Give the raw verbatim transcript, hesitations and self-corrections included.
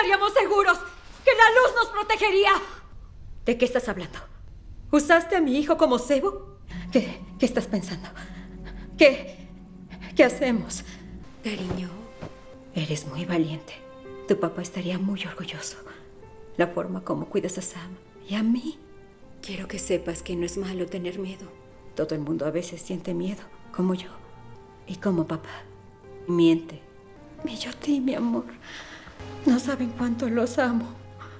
estaríamos seguros, que la luz nos protegería. ¿De qué estás hablando? ¿Usaste a mi hijo como cebo? ¿Qué, qué estás pensando? ¿Qué, qué hacemos? Cariño, eres muy valiente. Tu papá estaría muy orgulloso. La forma como cuidas a Sam y a mí. Quiero que sepas que no es malo tener miedo. Todo el mundo a veces siente miedo, como yo y como papá. Miente. Y yo a ti, mi amor. No saben cuánto los amo.